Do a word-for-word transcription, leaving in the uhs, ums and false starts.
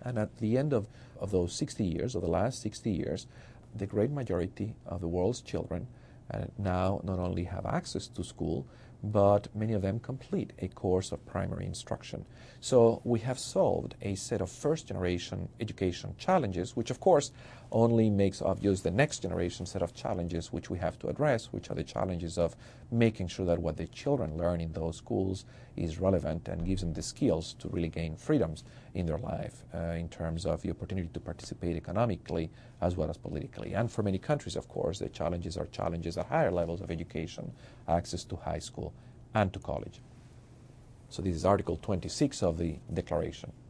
And at the end of, of those sixty years, of the last sixty years, the great majority of the world's children uh, now not only have access to school, but many of them complete a course of primary instruction. So we have solved a set of first-generation education challenges, which of course only makes obvious the next generation set of challenges which we have to address, which are the challenges of making sure that what the children learn in those schools is relevant and gives them the skills to really gain freedoms in their life uh, in terms of the opportunity to participate economically as well as politically. And for many countries, of course, the challenges are challenges at higher levels of education, access to high school and to college. So this is Article twenty-six of the Declaration.